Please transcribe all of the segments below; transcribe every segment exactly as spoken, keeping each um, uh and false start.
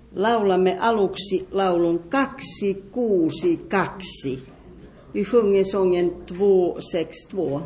laulamme aluksi laulun kaksi kuusi kaksi. Vi sjunger sången två sex två.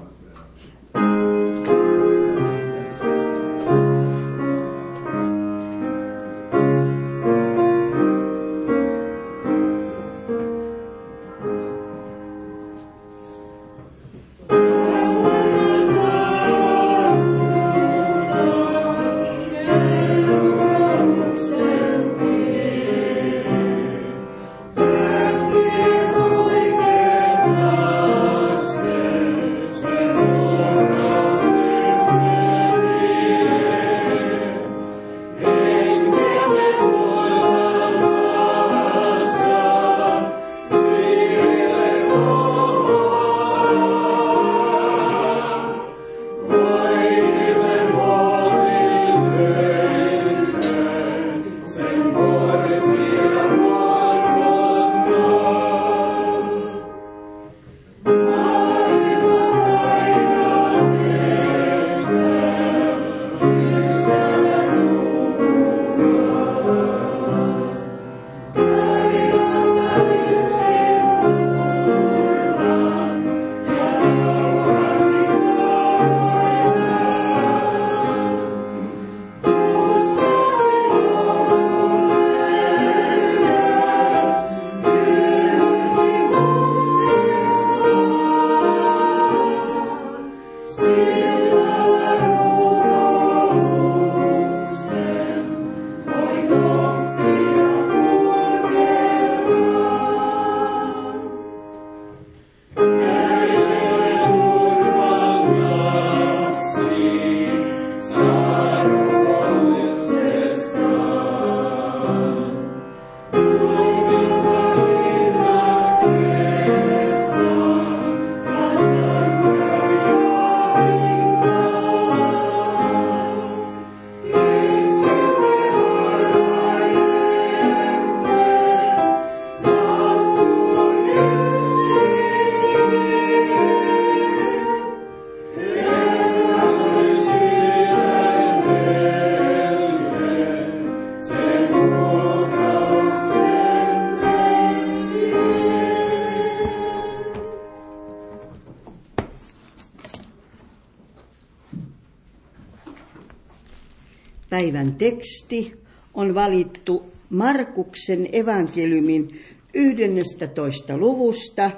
Päivän teksti on valittu Markuksen evankeliumin yhdennestätoista luvusta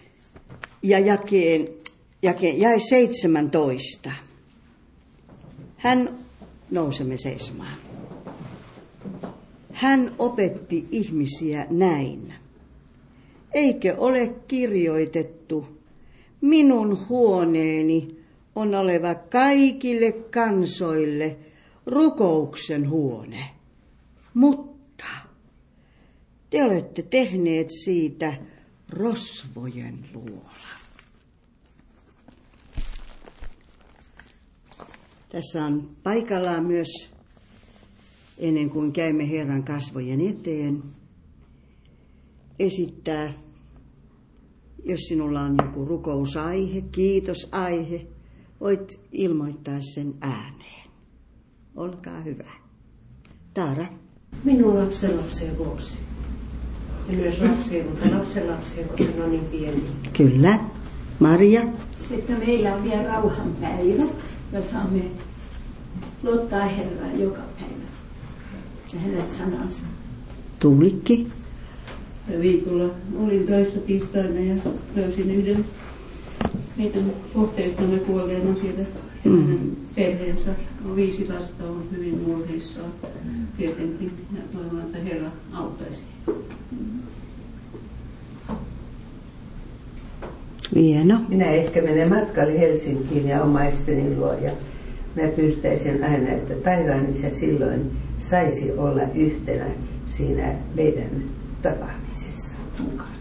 ja jakeen, jakeen, jae seitsemäntoista. Hän, nousemme seisomaan. Hän opetti ihmisiä näin. Eikö ole kirjoitettu, minun huoneeni on oleva kaikille kansoille rukouksen huone, mutta te olette tehneet siitä rosvojen luola. Tässä on paikallaan myös, ennen kuin käymme Herran kasvojen eteen, esittää, jos sinulla on joku rukousaihe, kiitosaihe, voit ilmoittaa sen ääneen. Olkaa hyvä. Taara. Minun lapsen lapsen vuosi. Ja myös lapsien, mutta lapsen lapsien, koska ne on niin pieni. Kyllä. Maria. Että meillä on vielä rauhanpäivä ja saamme luottaa Herraan joka päivä. Ja hänet sanansa. Tuulikki. Viikolla olin töissä tiistaina ja löysin yhden meidän kohteistamme kuolleena sieltä. Ja hänen mm. perheensä on viisi lasta, on hyvin murheissaan tietenkin. Ja toivon, että Herra auttaisi. Hieno. Minä ehkä menen matkalle Helsinkiin ja omaisteni luo ja mä pyytäisin aina, että taivaan Isä silloin saisi olla yhtenä siinä meidän tapaamisessa mukana.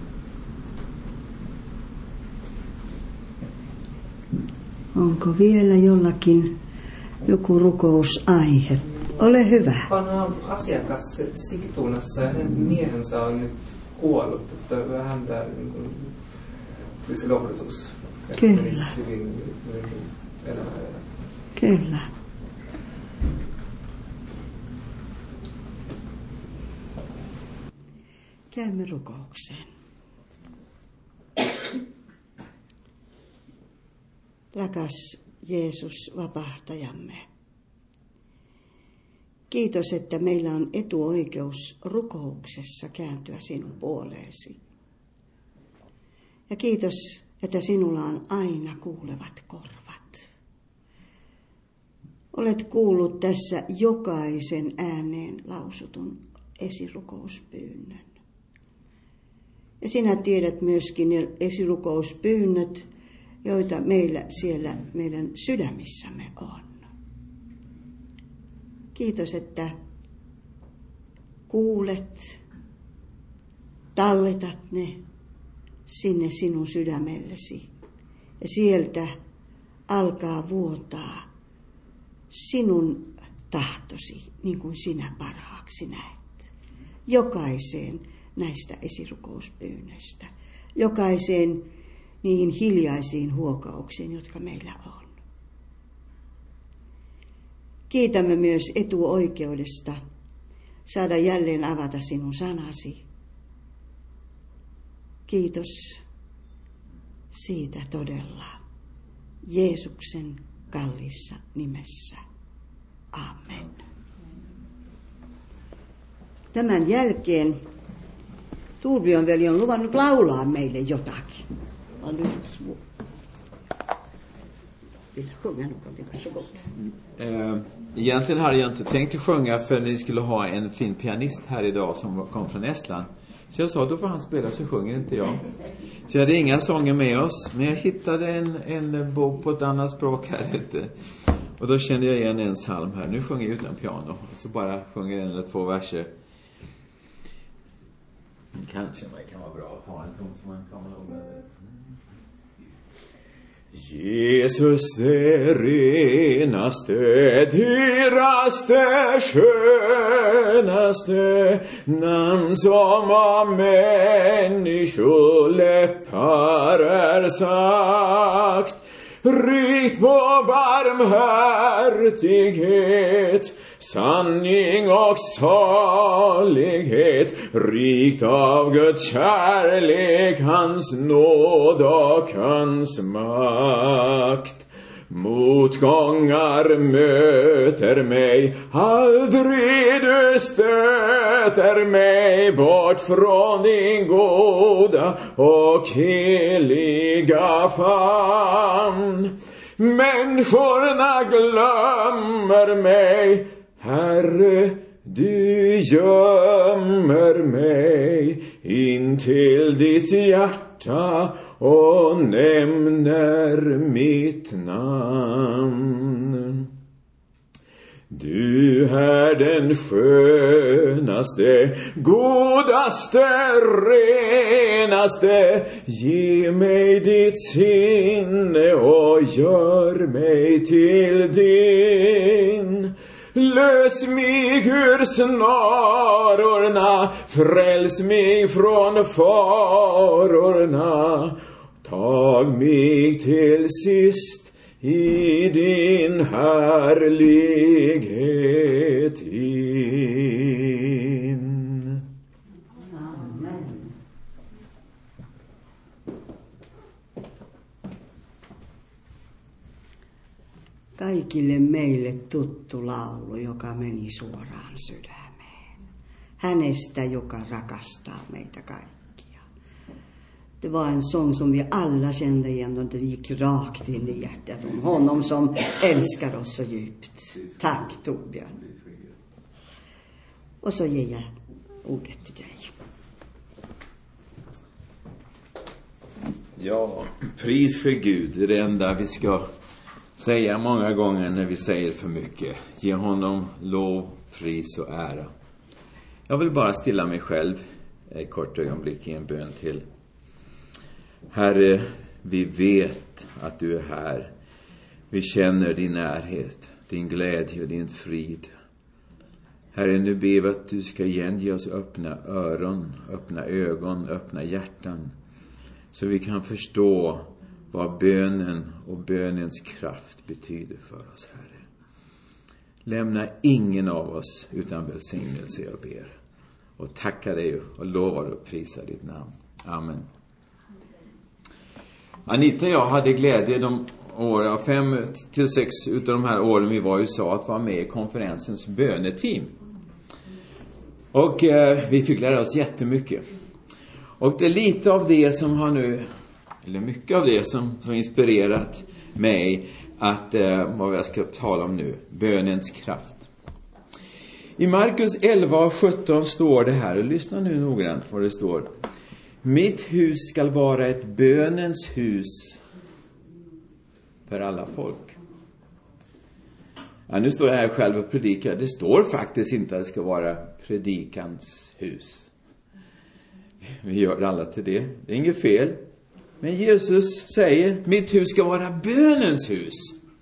Onko vielä jollakin joku rukousaihe? Ole hyvä. Vanha asiakas Sigtunassa ja hänen miehensä on nyt kuollut, että vähän tämä niin kuin, tulisi lohdutus. Kyllä. Hyvin, hyvin elämää. Kyllä. Käymme rukoukseen. Rakas Jeesus, vapahtajamme. Kiitos, että meillä on etuoikeus rukouksessa kääntyä sinun puoleesi. Ja kiitos, että sinulla on aina kuulevat korvat. Olet kuullut tässä jokaisen ääneen lausutun esirukouspyynnön. Ja sinä tiedät myöskin ne esirukouspyynnöt, joita meillä siellä meidän sydämissämme on. Kiitos, että kuulet, talletat ne sinne sinun sydämellesi. Ja sieltä alkaa vuotaa sinun tahtosi, niin kuin sinä parhaaksi näet. Jokaiseen näistä esirukouspyynnöistä. Jokaiseen niihin hiljaisiin huokauksiin, jotka meillä on. Kiitämme myös etuoikeudesta saada jälleen avata sinun sanasi. Kiitos siitä todella Jeesuksen kalliissa nimessä. Amen. Tämän jälkeen Turbjörn veli on luvannut laulaa meille jotakin. Eh, egentligen hade jag inte tänkt att sjunga för ni skulle ha en fin pianist här idag som kom från Estland. Så jag sa, då får han spela, så sjunger inte jag. Så jag hade inga sånger med oss, men jag hittade en, en bok på ett annat språk här ute. Och då kände jag igen en psalm här. Nu sjunger jag utan piano, så bara sjunger en eller två verser. Kanske man kan vara bra att ta en ton som man kommer ihåg det. Jesus, det renaste, dyraste, skönaste namn som av människoläppar är sagt, rikt på barmhärtighet, sanning och salighet, rikt av Guds kärlek, hans nåd och hans makt. Motgångar möter mig, aldrig du stöter mig bort från din goda och heliga famn. Människorna glömmer mig, Herre, du gömmer mig in till ditt hjärta och nämner mitt namn. Du är den skönaste, godaste, renaste. Ge mig ditt sinne och gör mig till din. Lös mig ur snarorna, fräls mig från farorna. Tag mig till sist i din härlighet in. Amen. Kaikille meille tuttu laulu, joka meni suoraan sydämeen. Hänestä, joka rakastaa meitä kaikkia. Det var en sång som vi alla kände igen och det gick rakt in i hjärtat om honom som älskar oss så djupt. Tack Torbjörn. Och så ger jag ordet till dig. Ja, pris för Gud, det är det enda vi ska säga många gånger när vi säger för mycket. Ge honom lov, pris och ära. Jag vill bara stilla mig själv ett kort ögonblick i en bön till. Herre, vi vet att du är här. Vi känner din närhet, din glädje och din frid. Herre, nu ber vi att du ska igen ge oss öppna öron, öppna ögon, öppna hjärtan. Så vi kan förstå vad bönen och bönens kraft betyder för oss, Herre. Lämna ingen av oss utan välsignelse, jag ber. och tackar dig och lovar och prisar ditt namn. Amen. Anita och jag hade glädje de år, fem till sex utav de här åren vi var i U S A att vara med i konferensens böneteam. Och eh, vi fick lära oss jättemycket. Och det är lite av det som har nu, eller mycket av det som har inspirerat mig att eh, vad jag ska tala om nu, bönens kraft. I Markus elva och sjutton står det här, och lyssna nu noggrant vad det står. Mitt hus ska vara ett bönens hus för alla folk. Ja, nu står jag här själv och predikar. Det står faktiskt inte att det ska vara predikans hus. Vi gör alla till det. Det är inget fel. Men Jesus säger, mitt hus ska vara bönens hus.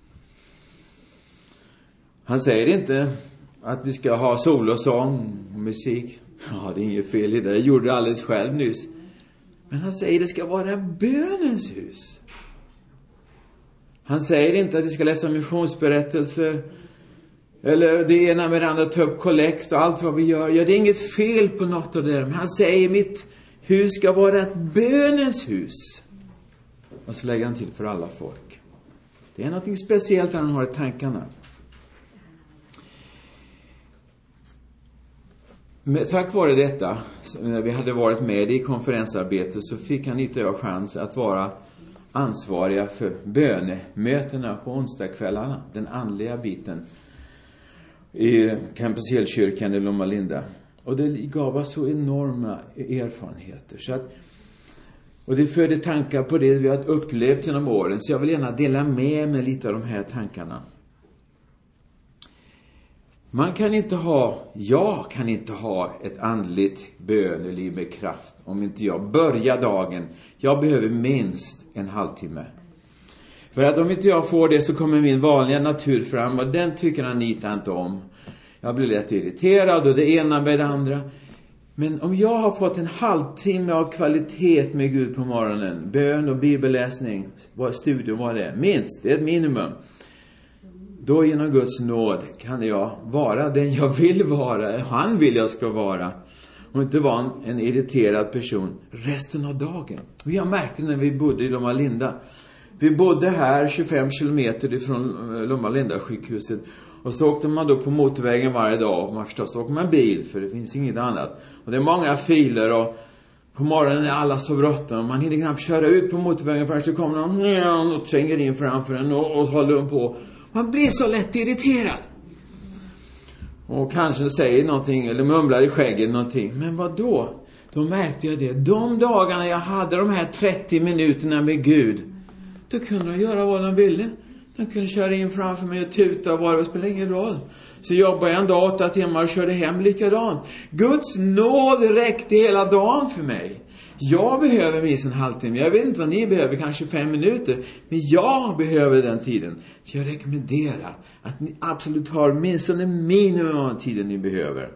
Han säger inte att vi ska ha sol och sång och musik. Ja, det är inget fel i det. Jag gjorde det alldeles själv nyss. Men han säger att det ska vara bönens hus. Han säger inte att vi ska läsa missionsberättelser. Eller det ena med det andra, ta upp kollekt och allt vad vi gör. Ja, det är inget fel på något av det. Men han säger mitt hus ska vara ett bönens hus. Och så lägger han till för alla folk. Det är något speciellt han har i tankarna. Men tack vare detta, när vi hade varit med i konferensarbetet, så fick Anita och jag chans att vara ansvariga för bönemötena på onsdagskvällarna, den andliga biten i Campus Hillkyrkan i Lomma Linda. Och det gav oss så enorma erfarenheter. Så att, och det förde tankar på det vi har upplevt genom åren. Så jag vill gärna dela med mig lite av de här tankarna. Man kan inte ha, jag kan inte ha ett andligt böneliv med kraft om inte jag börjar dagen. Jag behöver minst en halvtimme. För att om inte jag får det så kommer min vanliga natur fram, och den tycker Anita inte om. Jag blir lätt irriterad och det ena med det andra. Men om jag har fått en halvtimme av kvalitet med Gud på morgonen, bön och bibelläsning, vad studium var det, minst, det är ett minimum. Då genom Guds nåd kan jag vara den jag vill vara. Han vill jag ska vara. Och inte vara en, en irriterad person resten av dagen. Vi har märkt det när vi bodde i Lomma Linda. Vi bodde här tjugofem kilometer ifrån Lomma Linda sjukhuset. Och så åkte man då på motorvägen varje dag. Och man förstås åker man bil, för det finns inget annat. Och det är många filer, och på morgonen är alla så bråttom. Man hinner knappt köra ut på motorvägen förrän så kommer någon och tränger in framför en och, och håller en på. Man blir så lätt irriterad. Och kanske säger någonting eller mumlar i skägget någonting. Men vad då? Då märkte jag det. De dagarna jag hade de här trettio minuterna med Gud, då kunde de göra vad de ville. De kunde köra in framför mig och tuta och bara, det spelar ingen roll. Så jobbade jag en dag åtta timmar och körde hem likadant. Guds nåd räckte hela dagen för mig. Jag behöver minst en halvtimme. Jag vet inte vad ni behöver, kanske fem minuter. Men jag behöver den tiden. Så jag rekommenderar att ni absolut har minst en minimum av tiden ni behöver.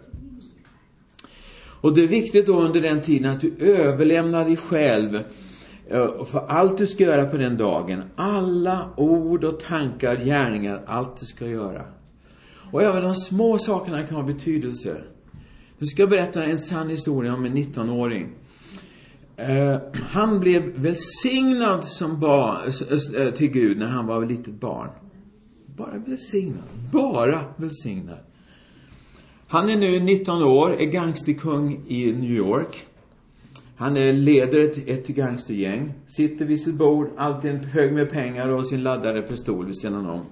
Och det är viktigt då under den tiden att du överlämnar dig själv för allt du ska göra på den dagen. Alla ord och tankar, gärningar, allt du ska göra. Och även de små sakerna kan ha betydelse. Du ska berätta en sann historia om en nittonåring. Uh, han blev välsignad som barn, uh, till Gud när han var ett litet barn. Bara välsignad. Bara välsignad. Han är nu nitton år, är gangsterkung i New York. Han är leder ett, ett gangstergäng. Sitter vid sitt bord, alltid en hög med pengar och sin laddade pistol vid sidan om.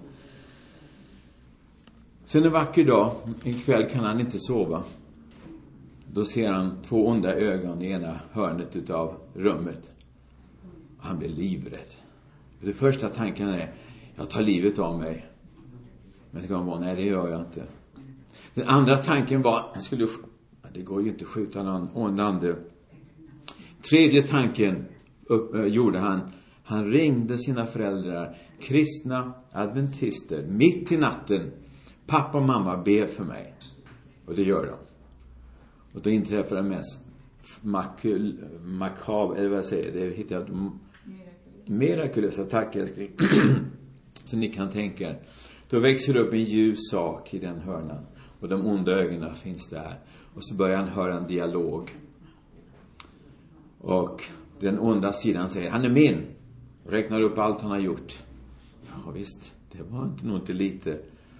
Sen en vacker dag, en kväll kan han inte sova. Då ser han två onda ögon i ena hörnet utav rummet. Han blir livrädd. Det första tanken är, jag tar livet av mig. Men det kan vara, nej det gör jag inte. Den andra tanken var, jag skulle, det går ju inte att skjuta någon ond ande. Tredje tanken upp, äh, gjorde han. Han ringde sina föräldrar, kristna adventister, mitt i natten. Pappa och mamma ber för mig. Och det gör de. Och då inträffar det mest makul, makab, eller vad jag säger, det hittar jag mirakulösa tackar så ni kan tänka er. Då växer det upp en ljus sak i den hörnan. Och de onda ögonen finns där. Och så börjar han höra en dialog. Och den onda sidan säger, han är min. Och räknar upp allt han har gjort. Ja visst, det var inte nog inte lite.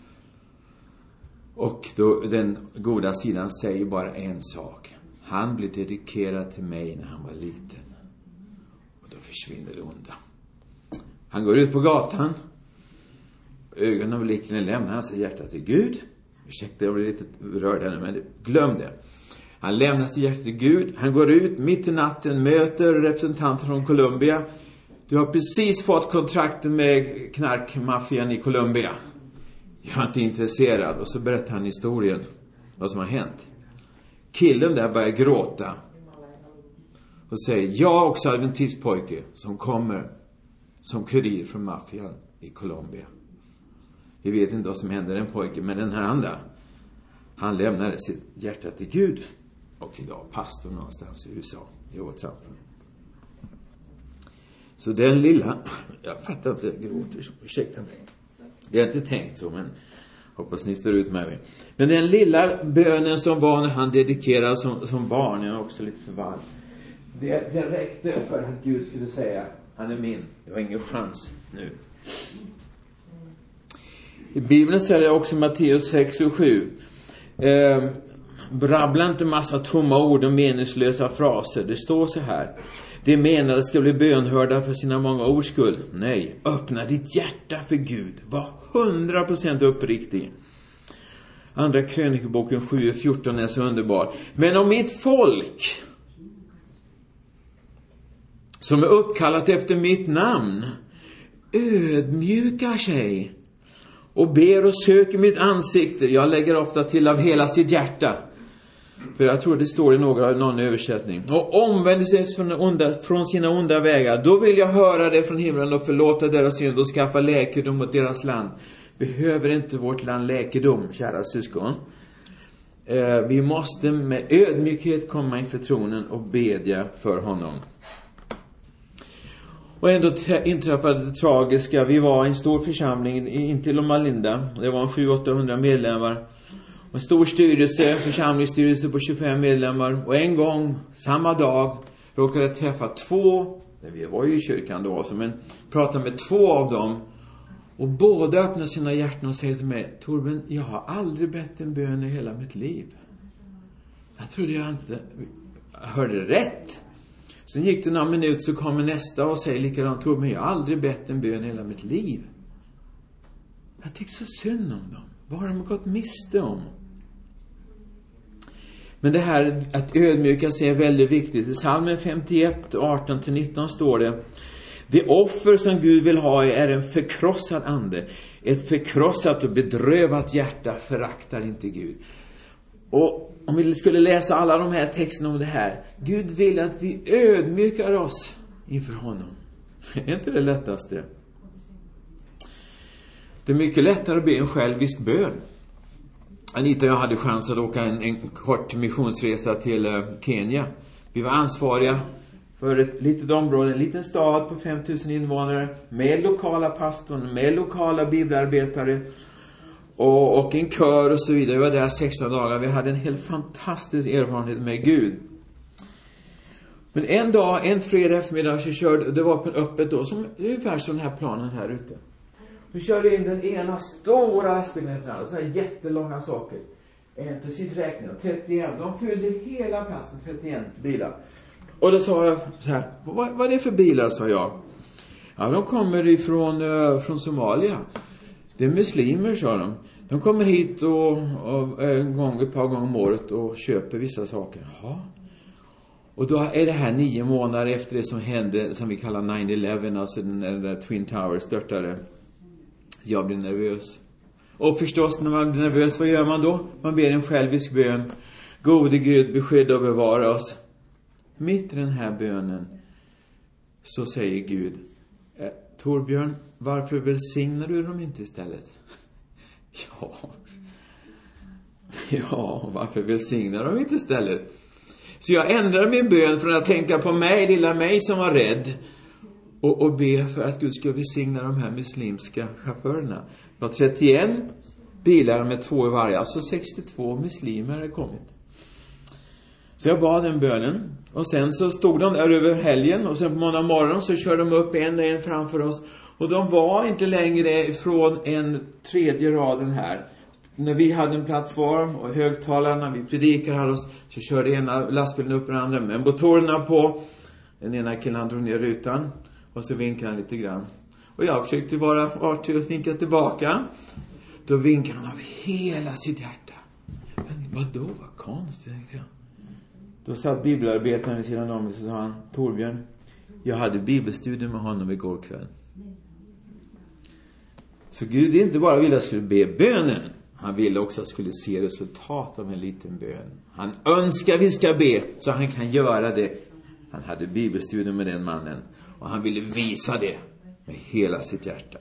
Och då den goda sidan säger bara en sak. Han blev dedikerad till mig när han var liten. Och då försvinner det onda. Han går ut på gatan. Ögonen och blicken lämnar han sitt hjärta till Gud. Ursäkta, jag blir lite rörd här nu, men glöm det. Han lämnar sitt hjärta till Gud. Han går ut mitt i natten, möter representanter från Colombia. Du har precis fått kontrakten med knarkmaffian i Colombia. Jag är inte intresserad. Och så berättar han historien. Vad som har hänt. Killen där börjar gråta. Och säger, jag är också adventistpojke som kommer som kurir från maffian i Colombia. Vi vet inte vad som hände den pojken, men den här andra, han lämnade sitt hjärta till Gud. Och idag pastor någonstans i U S A, i vårt samfund. Så den lilla, jag fattar inte, jag gråter, ursäkta mig. Det är inte tänkt så, men hoppas ni står ut med mig. Men den lilla bönen som var när han dedikerade som, som barn, jag är också lite förvarm. Det, det räckte för att Gud skulle säga, han är min. Det var ingen chans nu. I Bibeln står det också Matteus sex och sju. Eh, brabbla inte massa tomma ord och meningslösa fraser. Det står så här. Det menade ska bli bönhörda för sina många ords skull. Nej, öppna ditt hjärta för Gud. Var hundra procent uppriktig. Andra krönikeboken sju fjorton är så underbar. Men om mitt folk som är uppkallat efter mitt namn ödmjukar sig och ber och söker mitt ansikte. Jag lägger ofta till av hela sitt hjärta. För jag tror det står i några, någon översättning. Och omvänder sig från, onda, från sina onda vägar. Då vill jag höra det från himlen och förlåta deras synd och skaffa läkedom åt deras land. Behöver inte vårt land läkedom, kära syskon. Eh, vi måste med ödmjukhet komma inför tronen och bedja för honom. Och ändå inträffade det tragiska. Vi var i en stor församling intill Loma Linda. Det var sju till åttahundra medlemmar. Och en stor styrelse, församlingsstyrelse på tjugofem medlemmar. Och en gång, samma dag, råkade jag träffa två. Vi var ju i kyrkan då också, men pratade med två av dem. Och båda öppnade sina hjärtan och säger till mig, Torben, jag har aldrig bett en bön i hela mitt liv. Jag trodde jag inte hörde rätt. Sen gick det några minuter så kommer nästa och säger likadant, Torben, jag har aldrig bett en bön i hela mitt liv. Jag tycker så synd om dem. Vad har de gått miste om? Men det här att ödmjuka sig är väldigt viktigt. I Psalmen femtioett, arton till nitton står det: det offer som Gud vill ha är en förkrossad ande. Ett förkrossat och bedrövat hjärta föraktar inte Gud. Och om vi skulle läsa alla de här texterna om det här. Gud vill att vi ödmjukar oss inför honom. Är inte det lättaste? Det är mycket lättare att be en självisk bön. Anita och jag hade chans att åka en, en kort missionsresa till uh, Kenya. Vi var ansvariga för ett litet område, en liten stad på fem tusen invånare. Med lokala pastorn, med lokala bibelarbetare. Och, och en kör och så vidare. Vi var där sexton dagar. Vi hade en helt fantastisk erfarenhet med Gud. Men en dag, en fredag eftermiddag så körde, det var på en öppet då, som ungefär som den här planen här ute. Vi körde in den ena stora lastbilen efter andra, så här jättelånga saker. En precis räknat, trettioen. De fyllde hela platsen, trettioen bilar. Och då sa jag så här, vad, vad är det för bilar, sa jag. Ja, de kommer ifrån uh, från Somalia. Det är muslimer, sa de. De kommer hit och, och en gång, ett par gånger om året och köper vissa saker. Jaha. Och då är det här nio månader efter det som hände, som vi kallar nine eleven, alltså den där Twin Towers störtade. Jag blir nervös. Och förstås, när man blir nervös, vad gör man då? Man ber en självisk bön. Gode Gud, beskydda och bevara oss. Mitt i den här bönen så säger Gud, eh, Torbjörn, varför välsignar du dem inte istället? ja. Ja, varför välsignar de inte istället? Så jag ändrar min bön från att tänka på mig, lilla mig som var rädd. Och, och be för att Gud ska välsigna de här muslimska chaufförerna. Det var trettioen bilar med två i varje. Alltså sextiotvå muslimer hade kommit. Så jag bad den bönen. Och sen så stod de där över helgen. Och sen på måndag morgon så körde de upp en och en framför oss. Och de var inte längre från en tredje raden här. När vi hade en plattform och högtalarna, vi predikade här oss, så körde ena lastbilen upp den andra med motorerna på. Den ena killen drog ner rutan och så vinkade han lite grann. Och jag försökte vara artig och vinka tillbaka. Då vinkade han av hela sitt hjärta. Men vadå, vad konstigt, tänkte jag. Då satt bibelarbetaren vid sidan om mig och så sa han: Torbjörn, jag hade bibelstudier med honom igår kväll. Så Gud inte bara ville att jag skulle be bönen. Han ville också att jag skulle se resultat av en liten bön. Han önskar vi ska be så han kan göra det. Han hade bibelstudier med den mannen. Och han ville visa det med hela sitt hjärta.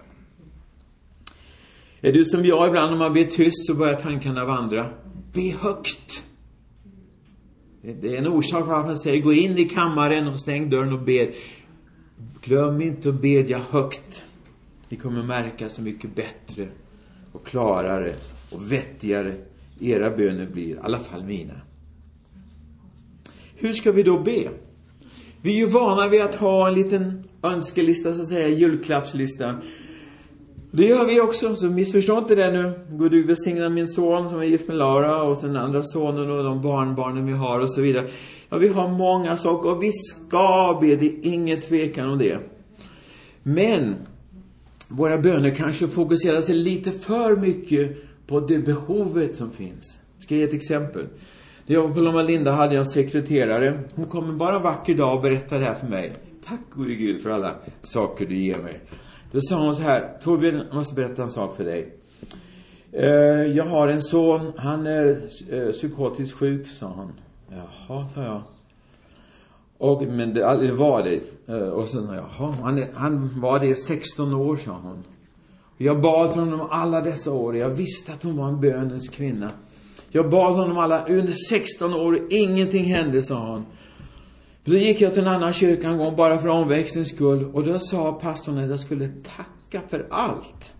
Är du som jag ibland, om man ber tyst så börjar tankarna vandra? Be högt. Det är en orsak för att man säger: gå in i kammaren och stäng dörren och be. Glöm inte att bedja högt. Ni kommer märka så mycket bättre och klarare och vettigare era böner blir, i alla fall mina. Hur ska vi då be? Vi är ju vana vid att ha en liten önskelista, så att säga, julklappslista. Det gör vi också, så missförstå inte det nu. Gud, du välsigna min son som är gift med Laura och sen andra sonen och de barnbarnen vi har och så vidare. Ja, vi har många saker och vi ska be, det är inget tvekan om det. Men våra böner kanske fokuserar sig lite för mycket på det behovet som finns. Ska jag ge ett exempel? När jag var på Lomma Linda hade jag en sekreterare. Hon kom bara en vacker dag och berättade det här för mig. Tack gode Gud för alla saker du ger mig. Då sa hon så här: Torbjörn, jag måste berätta en sak för dig. Uh, jag har en son, han är uh, psykotiskt sjuk, sa hon. Jaha, sa jag. Och, men det, det var det. Uh, och sen sa jag, jaha, han, är, han var det i sexton år, sa hon. Jag bad för honom alla dessa år. Jag visste att hon var en bönens kvinna. Jag bad honom alla under sexton år och ingenting hände, sa hon. Då gick jag till en annan kyrka en gång bara för omväxlings skull. Och då sa pastorn att jag skulle tacka för allt.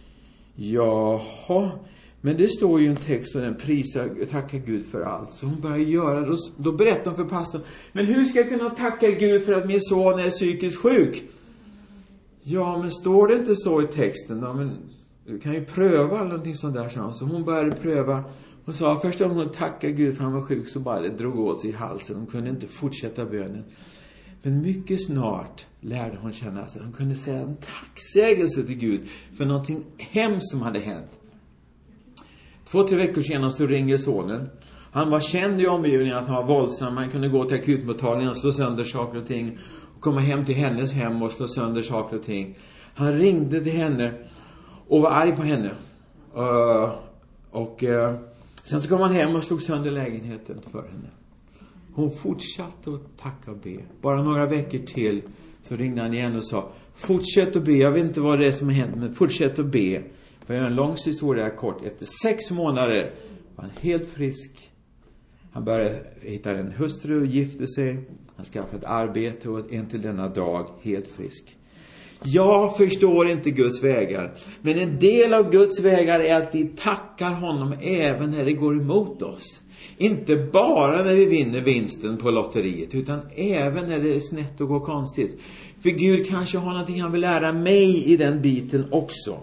Jaha, men det står ju en text och den prisar, tacka Gud för allt. Så hon började göra det. Då, då berättade hon för pastorn: men hur ska jag kunna tacka Gud för att min son är psykiskt sjuk? Ja, men står det inte så i texten då? Men du kan ju pröva någonting sånt där, sa hon. Så hon började pröva. Hon sa först om hon tackade Gud för han var sjuk, så bara det drog åt sig i halsen. Hon kunde inte fortsätta bönen. Men mycket snart lärde hon känna att hon kunde säga en tacksägelse till Gud för någonting hemskt som hade hänt. Två, tre veckor senare så ringer sonen. Han var känd i omgivningen att han var våldsam. Han kunde gå till akutmottagningen och slå sönder saker och ting. Och komma hem till hennes hem och slå sönder saker och ting. Han ringde till henne och var arg på henne. Uh, och... Uh, Sen så kom han hem och slog sönder lägenheten för henne. Hon fortsatte att tacka och be. Bara några veckor till så ringde han igen och sa: fortsätt att be, jag vet inte vad det är som har hänt, men fortsätt att be. För jag har en lång historia kort. Efter sex månader var han helt frisk. Han började hitta en hustru och gifte sig. Han skaffade ett arbete och en till denna dag helt frisk. Jag förstår inte Guds vägar. Men en del av Guds vägar är att vi tackar honom även när det går emot oss. Inte bara när vi vinner vinsten på lotteriet, utan även när det är snett och går konstigt. För Gud kanske har någonting han vill lära mig i den biten också.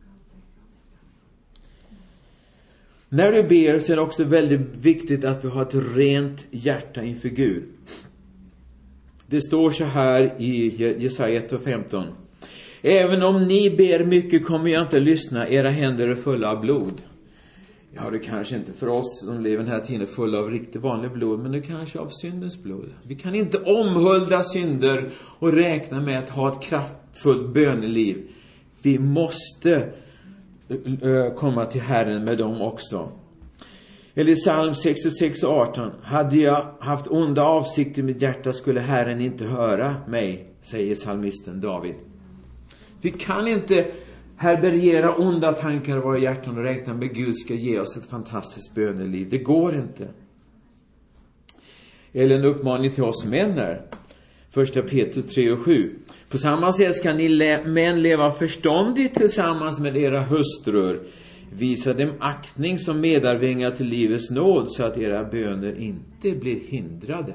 När du ber så är det också väldigt viktigt att vi har ett rent hjärta inför Gud. Det står så här i Jesaja ett och femton. Även om ni ber mycket kommer jag inte lyssna. Era händer är fulla av blod. Ja, det kanske inte för oss som lever den här tiden fulla av riktigt vanlig blod. Men det kanske av syndens blod. Vi kan inte omhulda synder och räkna med att ha ett kraftfullt böneliv. Vi måste uh, komma till Herren med dem också. Eller i psalm sextiosex och arton. Hade jag haft onda avsikter i mitt hjärta skulle Herren inte höra mig, säger psalmisten David. Vi kan inte härbärgera onda tankar i våra hjärtan och räkna med Gud ska ge oss ett fantastiskt böneliv. Det går inte. Eller en uppmaning till oss män här. Första Petrus tre och sju. På samma sätt ska ni le- män leva förståndigt tillsammans med era hustrur. Visa dem aktning som medarvingar till livets nåd, så att era böner inte blir hindrade.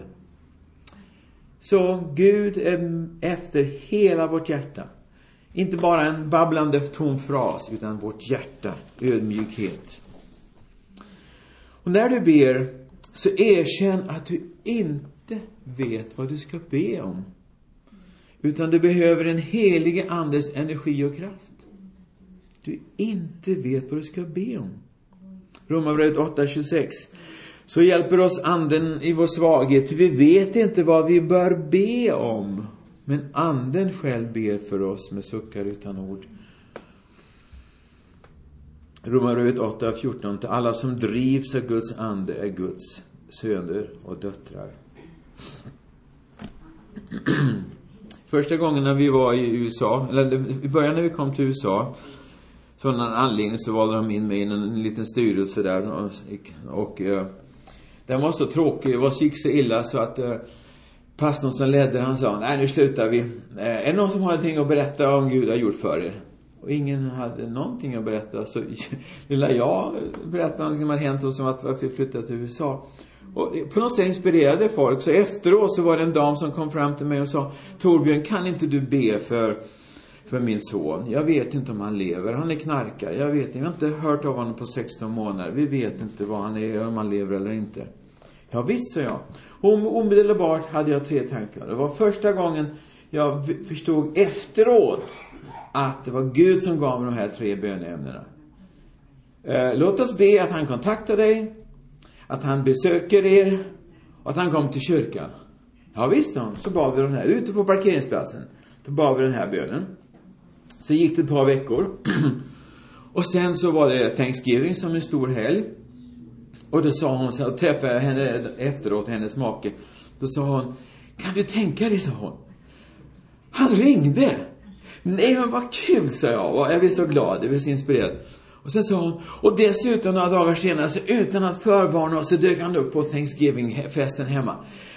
Så Gud är efter hela vårt hjärta. Inte bara en babblande tom fras, utan vårt hjärta, ödmjukhet. Och när du ber, så erkänn att du inte vet vad du ska be om. Utan du behöver en helig andes energi och kraft. Du inte vet vad du ska be om. Romarbrevet åtta tjugosex. Så hjälper oss anden i vår svaghet. Vi vet inte vad vi bör be om. Men anden själv ber för oss med suckar utan ord. Romarbrevet åtta fjorton. Till alla som drivs av Guds ande är Guds söner och döttrar. Första gången när vi var i U S A, eller i början när vi kom till U S A, så av någon anledning så valde de in mig i en, en liten styrelse där. Och, och uh, den var så tråkig, det var så, gick så illa så att uh, pastorn som ledde, han sa, nej nu slutar vi. Uh, är det någon som har någonting att berätta om Gud har gjort för er? Och ingen hade någonting att berätta, så lilla jag berättade någonting som hade hänt och som att varför vi flyttade till U S A. Och på något sätt inspirerade folk. Så efteråt så var det en dam som kom fram till mig och sa, Torbjörn, kan inte du be för, för min son? Jag vet inte om han lever. Han är knarkare. Jag vet inte. Jag har inte hört av honom på sexton månader. Vi vet inte vad han är, om han lever eller inte. Ja visst, sa jag. Och omedelbart hade jag tre tankar. Det var första gången jag förstod efteråt att det var Gud som gav mig de här tre böneämnena. Eh, låt oss be att han kontaktar dig, att han besöker er och att han kommer till kyrkan. Ja visst, så bad vi den här ute på parkeringsplatsen. Då bad vi den här bönen. Så gick det ett par veckor. Och sen så var det Thanksgiving som en stor helg. Och då sa hon, så träffade jag henne efteråt, hennes make. Då sa hon, kan du tänka dig, sa hon. Han ringde. Nej men vad kul, sa jag. Och jag blev så glad, jag blev så inspirerad. Och sen sa hon, och dessutom några dagar senare, så utan att förvarna oss, så dök han upp på Thanksgiving-festen hemma.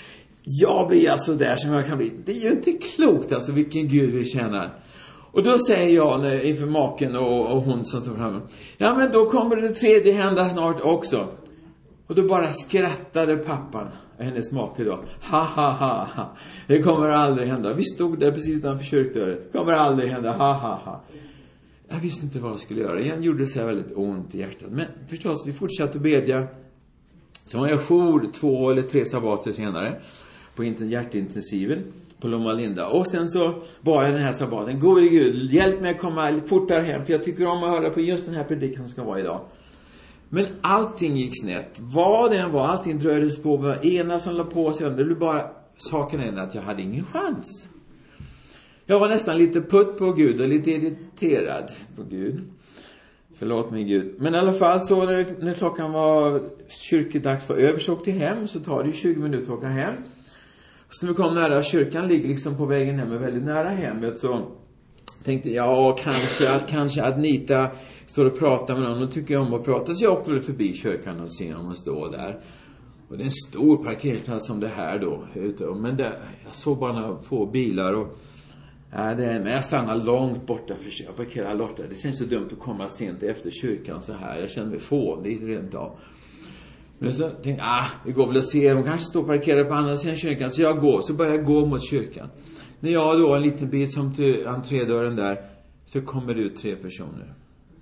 Jag blir alltså där som jag kan bli. Det är ju inte klokt alltså vilken Gud vi tjänar. Och då säger jag när, inför maken och, och hon som står framme, ja men då kommer det tredje hända snart också. Och då bara skrattade pappan, hennes make då. Ha ha ha ha. Det kommer aldrig hända. Vi stod där precis utanför kyrkdörren. Det kommer aldrig hända. Ha ha ha. Jag visste inte vad jag skulle göra. Igen gjorde det så här väldigt ont i hjärtat. Men förstås, vi fortsatte bedja. Så var jag jour två eller tre sabbater senare. På hjärtintensiven. På Loma Linda. Och sen så var jag den här sabbaten. Gode Gud, hjälp mig att komma fortare hem. För jag tycker om att höra på just den här predikan som ska vara idag. Men allting gick snett. Vad det än var, allting dröjdes på. Var ena som la på sig. Det blev bara saken är att jag hade ingen chans. Jag var nästan lite putt på Gud och lite irriterad på Gud. Förlåt mig Gud. Men i alla fall så när, när klockan var kyrkedags var över så åkte jag hem. Så tar det tjugo minuter att åka hem. Så när vi kom nära kyrkan, ligger liksom på vägen hem, väldigt nära hemmet, så tänkte jag, ja kanske att, kanske att Nita står och pratar med någon. Och tycker jag om att prata, så jag åkte väl förbi kyrkan och ser om hon står där. Och det är en stor parkeringsplats som det här då. Men det, jag såg bara några få bilar och ja, det, men jag stannade långt borta för jag parkerade Lotta. Det känns så dumt att komma sent efter kyrkan så här. Jag kände mig fånig rent av. Men så tänkte jag, ah, vi går väl och ser. Hon kanske står parkerad på andra sidan kyrkan. Så jag går, så börjar jag gå mot kyrkan. När jag då en liten bit som till entrédörren där, så kommer det ut tre personer.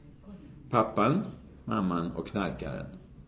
Pappan, mamman och knarkaren.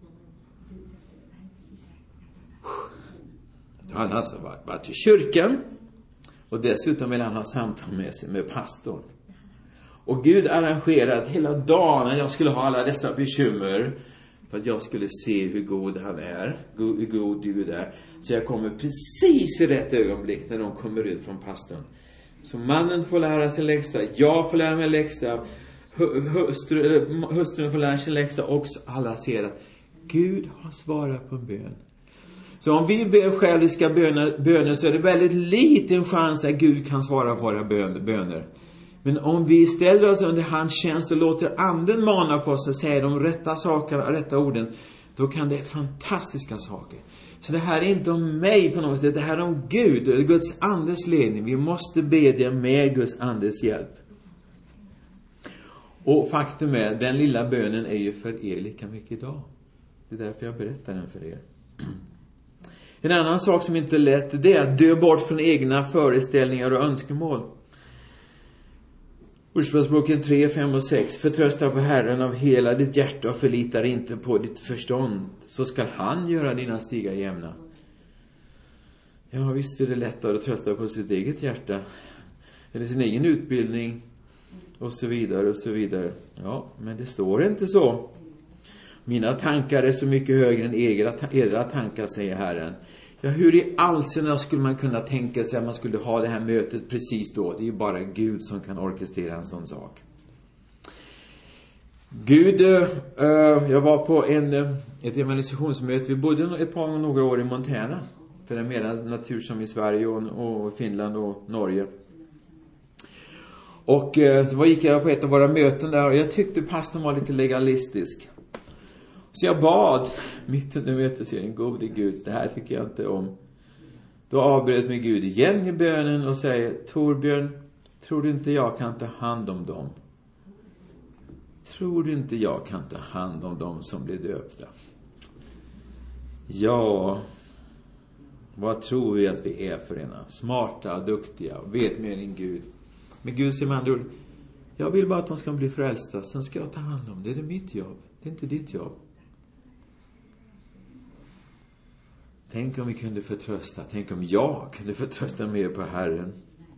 Han har alltså varit, varit till kyrkan. Och dessutom vill han ha samtal med sig med pastorn. Och Gud arrangerat hela dagen när jag skulle ha alla dessa bekymmer. För att jag skulle se hur god han är. Hur god Gud är. Så jag kommer precis i rätt ögonblick när de kommer ut från pastorn. Så mannen får lära sig läxa. Jag får lära mig läxa. Hustru, hustrun får lära sig läxa. Och alla ser att Gud har svarat på bön. Så om vi ber själviska böner, böner så är det väldigt liten chans att Gud kan svara våra böner. Men om vi ställer oss under hans tjänst och låter anden mana på oss och säga de rätta sakerna, rätta orden, då kan det fantastiska saker. Så det här är inte om mig på något sätt, det här är om Gud och Guds andes ledning. Vi måste bedja med Guds andes hjälp. Och faktum är, den lilla bönen är ju för er lika mycket idag. Det är därför jag berättar den för er. En annan sak som inte är lätt, det är att dö bort från egna föreställningar och önskemål. Ordspråksboken tre, fem och sex. Förtrösta på Herren av hela ditt hjärta och förlitar inte på ditt förstånd. Så ska han göra dina stigar jämna. Ja, visst är det lättare att trösta på sitt eget hjärta. Eller sin egen utbildning. Och så vidare och så vidare. Ja, men det står inte så. Mina tankar är så mycket högre än edra, edra tankar, säger Herren. Ja, hur i allsena skulle man kunna tänka sig att man skulle ha det här mötet precis då? Det är ju bara Gud som kan orkestrera en sån sak. Gud, uh, jag var på en, uh, ett evangelisationsmöte. Vi bodde ett par några år i Montana. För den mera natur som i Sverige och, och Finland och Norge. Och uh, så gick jag på ett av våra möten där och jag tyckte pastorn var lite legalistisk. Så jag bad mitt under mötet, säger en gode Gud, det här tycker jag inte om. Då avbröt mig Gud igen i bönen och säger, Torbjörn, tror du inte jag kan ta hand om dem? Tror du inte jag kan ta hand om dem som blir döpta? Ja, vad tror vi att vi är för ena? Smarta, duktiga, vet mer än Gud. Men Gud säger med andra ord, jag vill bara att de ska bli frälsta, sen ska jag ta hand om det. Det är mitt jobb, det är inte ditt jobb. Tänk om vi kunde förtrösta. Tänk om jag kunde förtrösta mer på Herren.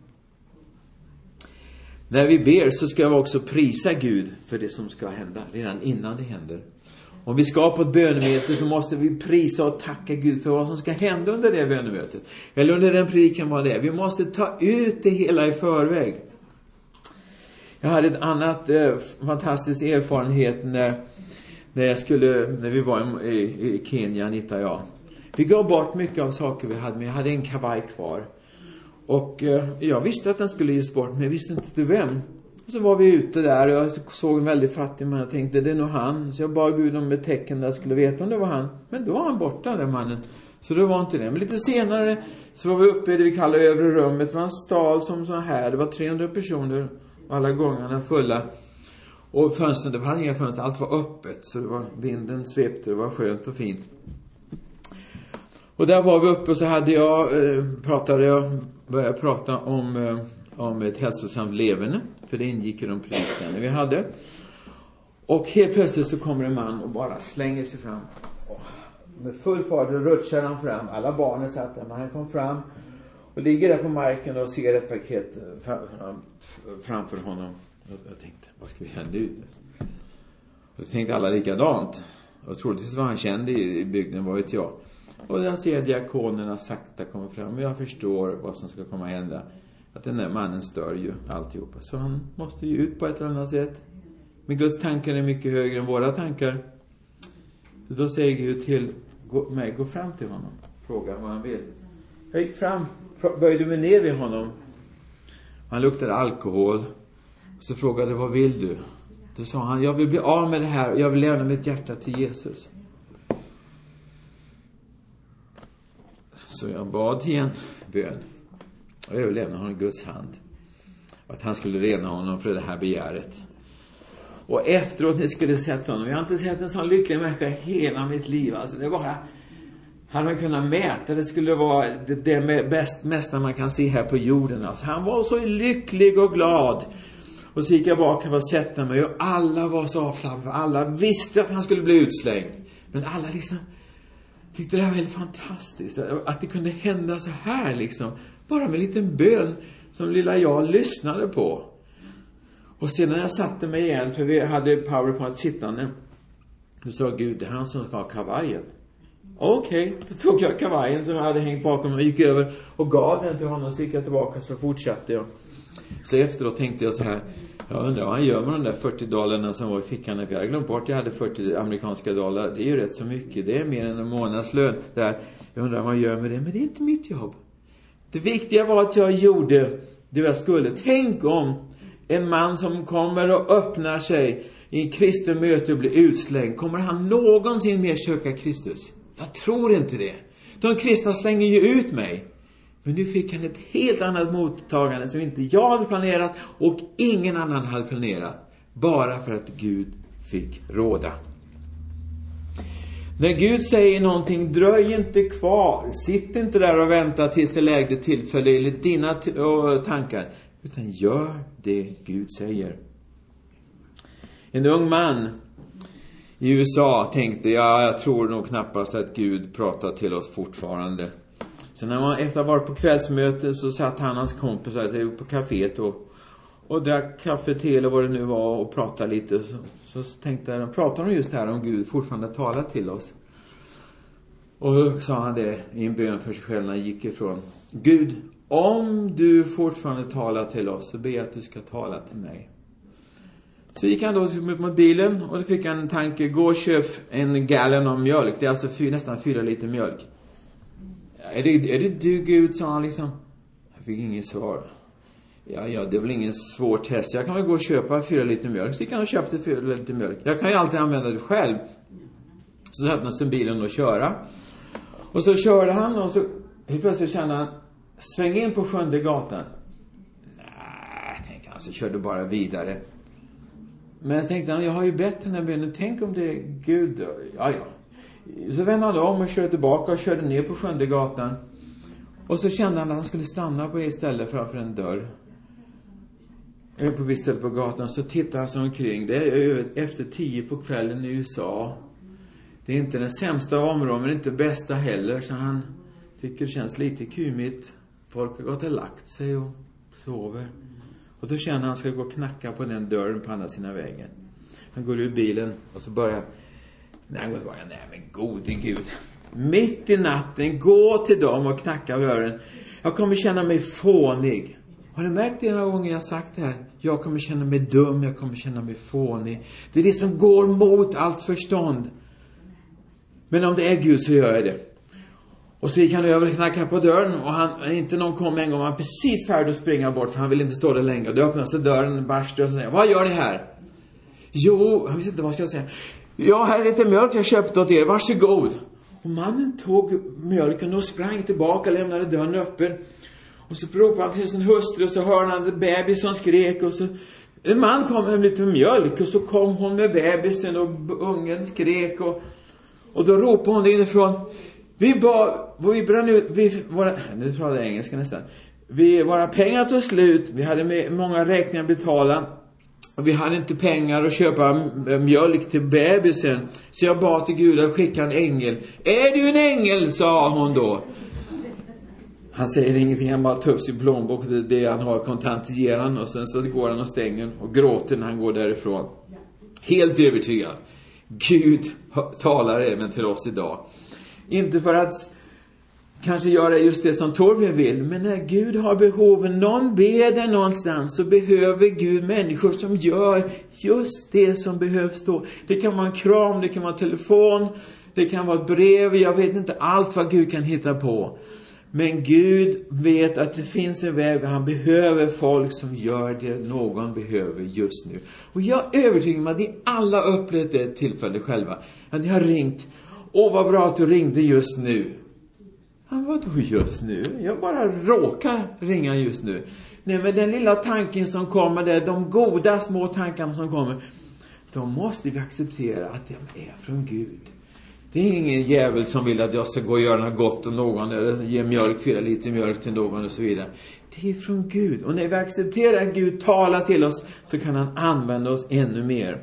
När vi ber så ska vi också prisa Gud för det som ska hända. Redan innan det händer. Om vi ska på ett bönemöte så måste vi prisa och tacka Gud för vad som ska hända under det bönemötet. Eller under den predikan var det. Vi måste ta ut det hela i förväg. Jag hade ett annat eh, fantastisk erfarenhet när, när, jag skulle, när vi var i, i, i Kenya, Anita och jag. Vi gav bort mycket av saker vi hade, men jag hade en kavaj kvar. Och eh, jag visste att den skulle ges bort, men jag visste inte till vem. Och så var vi ute där och jag såg en väldigt fattig man och tänkte, det är nog han. Så jag bad Gud om ett tecken där jag skulle veta om det var han. Men då var han borta, den mannen. Så det var inte det. Men lite senare så var vi uppe i det vi kallar övre rummet. Det var en stad som så här. Det var trehundra personer, alla gångarna fulla. Och fönstren, det var inga fönster, allt var öppet. Så det var, vinden svepte, det var skönt och fint. Och där var vi uppe och så hade jag, eh, pratade jag, började prata om, eh, om ett hälsosamt levande. För det ingick i de predikningarna vi hade. Och helt plötsligt så kommer en man och bara slänger sig fram. Och med full fart rutschar han fram. Alla barnen satt där, men han kom fram. Och ligger där på marken och ser ett paket framför honom. Och jag tänkte, vad ska vi göra nu? Och jag tänkte alla likadant. Och troligtvis var han känd i bygden, vad vet jag. Och jag ser diakonerna sakta komma fram. Och jag förstår vad som ska komma att hända. Att den där mannen stör ju alltihopa. Så han måste ju ut på ett eller annat sätt. Men Guds tankar är mycket högre än våra tankar. Så då säger Gud till mig, gå fram till honom. Fråga vad han vill. Jag gick fram, böjde mig ner vid honom. Han luktade alkohol. Så frågade, vad vill du? Då sa han, jag vill bli av med det här. Och jag vill lämna mitt hjärta till Jesus. Så jag bad igen bön. Och jag överlämnade honom Guds hand. Och att han skulle rena honom för det här begäret. Och efteråt ni skulle sett honom. Jag har inte sett en sån lycklig människa hela mitt liv. Alltså det bara, hade man kunnat mäta. Det skulle vara det, det bäst, mesta man kan se här på jorden. Alltså han var så lycklig och glad. Och så gick jag bak och sätta mig. Och alla var så avslappnade. Alla visste att han skulle bli utslängd. Men alla liksom tyckte det här var helt fantastiskt. Att det kunde hända så här liksom. Bara med en liten bön som lilla jag lyssnade på. Och sen när jag satte mig igen, för vi hade PowerPoint sittande, då sa Gud, det är han som ska ha kavajen. Okej, okay, då tog jag kavajen som jag hade hängt bakom och gick över och gav den till honom. Så gick jag tillbaka, så fortsatte jag. Så efteråt tänkte jag så här, jag undrar vad han gör med de där fyrtio dollarna som var i fickan. Jag hade glömt bort att jag hade fyrtio amerikanska dollar. Det är ju rätt så mycket, det är mer än en månadslön där. Jag undrar vad han gör med det, men det är inte mitt jobb. Det viktiga var att jag gjorde det jag skulle. Tänk om en man som kommer och öppnar sig i kristen möte och blir utslängd. Kommer han någonsin mer söka Kristus? Jag tror inte det. De kristna slänger ju ut mig. Men nu fick han ett helt annat mottagande som inte jag hade planerat och ingen annan hade planerat. Bara för att Gud fick råda. När Gud säger någonting, dröj inte kvar. Sitt inte där och vänta tills det lägre tillfälle eller dina t- och tankar. Utan gör det Gud säger. En ung man i U S A tänkte, ja, jag tror nog knappast att Gud pratar till oss fortfarande. Så när man efter att ha varit på kvällsmöte så satt han och hans kompisar på kaféet och, och drack kaffe, te eller vad det nu var och pratade lite. Så, så tänkte jag, pratar de just här om Gud fortfarande talar till oss? Och då sa han det i en bön för sig själv när han gick ifrån. Gud, om du fortfarande talar till oss så ber jag att du ska tala till mig. Så gick han då med mobilen och då fick han en tanke, gå och köp en gallon av mjölk. Det är alltså fyra, nästan fyra liter mjölk. Är det, är det du Gud, sa han liksom. Jag fick inget svar. Ja, ja, det är väl ingen svår test. Jag kan väl gå och köpa fyra liter mjölk. Så kan jag köpa fyra liter mjölk. Jag kan ju alltid använda det själv. Så satt han sig bilen och köra. Och så körde han och så helt plötsligt kände han, sväng in på Sjunde gatan. Nej, tänkte han, så körde bara vidare. Men jag tänkte han, jag har ju bett den här bönen. Tänk om det är Gud. Ja, ja. Så vände han om och körde tillbaka och körde ner på Sjunde gatan. Och så kände han att han skulle stanna på ett ställe framför en dörr. På ett ställe på gatan. Så tittade han sig omkring. Det är efter tio på kvällen i U S A. Det är inte den sämsta av områden, men inte bästa heller. Så han tycker det känns lite kumigt. Folk har gått och lagt sig och sover. Och då känner han ska gå och knacka på den dörren på andra sidan vägen. Han går ur bilen och så börjar... Nej, han går tillbaka. Nej, men gode Gud. Mitt i natten, gå till dem och knacka på dörren. Jag kommer känna mig fånig. Har du märkt det några gånger jag har sagt det här? Jag kommer känna mig dum, jag kommer känna mig fånig. Det är det som går mot allt förstånd. Men om det är Gud så gör jag det. Och så gick han över och knackade på dörren. Och han, inte någon kom en gång. Han var precis färdig att springa bort. För han ville inte stå där länge. Och då öppnade sig dörren, barstade och säger, vad gör ni här? Jo, han visste inte vad ska jag säga. Ja, här är lite mjölk jag köpte åt er. Varsågod. Och mannen tog mjölken och sprang tillbaka. Lämnade dörren öppen. Och så ropade han till sin hustru. Och så hörde han en bebis som skrek. Och så en man kom med lite mjölk. Och så kom hon med bebisen. Och ungen skrek. Och, och då ropade hon inifrån. Vi bara, vi brann ut, vi, våra, nu tror jag det är engelska nästan. Vi, våra pengar tog slut, vi hade med många räkningar att betala. Och vi hade inte pengar att köpa mjölk till bebisen. Så jag bad till Gud att skicka en ängel. Är du en ängel, sa hon då. Han säger ingenting, han bara tar upp sin plånbok, det, det han har kontant ger han. Och sen så går han och stänger och gråter när han går därifrån. Helt övertygad. Gud talar även till oss idag. Inte för att kanske göra just det som Torbjörn vill. Men när Gud har behov, någon ber det någonstans, så behöver Gud människor som gör just det som behövs då. Det kan vara en kram, det kan vara en telefon, det kan vara ett brev. Jag vet inte allt vad Gud kan hitta på. Men Gud vet att det finns en väg och han behöver folk som gör det någon behöver just nu. Och jag är övertygad om att ni alla upplevt det tillfälle själva. Att ni har ringt. Åh, vad bra att du ringde just nu. Ja, vadå just nu? Jag bara råkar ringa just nu. Nej, men den lilla tanken som kommer där, de goda små tankarna som kommer, de måste vi acceptera att de är från Gud. Det är ingen jävel som vill att jag ska gå och göra något gott till någon eller ge mjölk, fyra liter mjölk till någon och så vidare. Det är från Gud. Och när vi accepterar att Gud talar till oss så kan han använda oss ännu mer.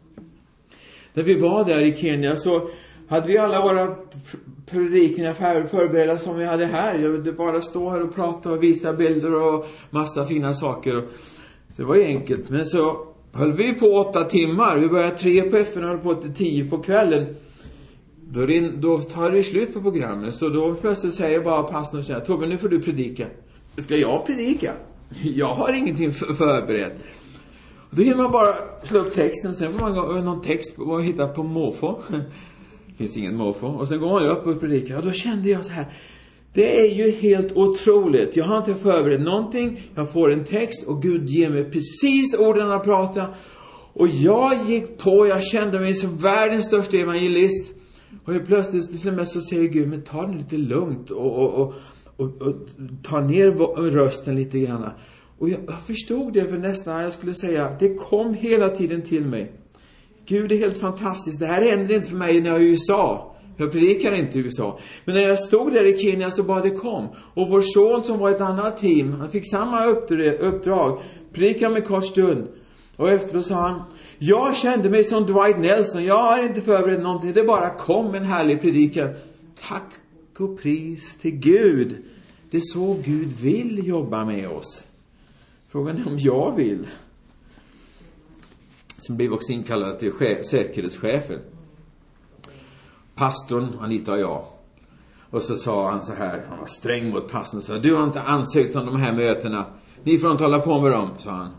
När vi var där i Kenya så hade vi alla våra predikningar förberedda som vi hade här. Jag ville bara stå här och prata och visa bilder och massa fina saker. Så det var ju enkelt. Men så höll vi på åtta timmar. Vi började tre på eftermiddagen och höll på till tio på kvällen. Då, in, då tar vi slut på programmet. Så då plötsligt säger bara pastorn så här: Tobbe, nu får du predika. Ska jag predika? Jag har ingenting för, förberett. Då hinner man bara slå upp texten. Sen får man gå någon text och hitta på måfå. Det finns ingen måfå. Och sen går man upp och predikar. Och då kände jag så här: det är ju helt otroligt. Jag har inte förberett någonting. Jag får en text och Gud ger mig precis orden att prata. Och jag gick på. Jag kände mig som världens största evangelist. Och plötsligt till och med så säger Gud: men ta det lite lugnt. Och, och, och, och, och ta ner rösten lite grann. Och jag, jag förstod det, för nästan jag skulle säga, det kom hela tiden till mig. Gud är helt fantastiskt. Det här händer inte för mig när jag är i U S A. Jag predikar inte i U S A. Men när jag stod där i Kenya så bara det kom. Och vår son som var ett annat team, han fick samma uppdrag. Predika med kort stund. Och efteråt sa han, jag kände mig som Dwight Nelson. Jag har inte förberett någonting. Det bara kom en härlig predikan. Tack och pris till Gud. Det är så Gud vill jobba med oss. Frågan är om jag vill. Sen blev också inkallad till säkerhetschefen. Pastorn, Anita och jag. Och så sa han så här, han var sträng mot pastorn och sa, du har inte ansökt om de här mötena. Ni får inte hålla på med dem, sa han.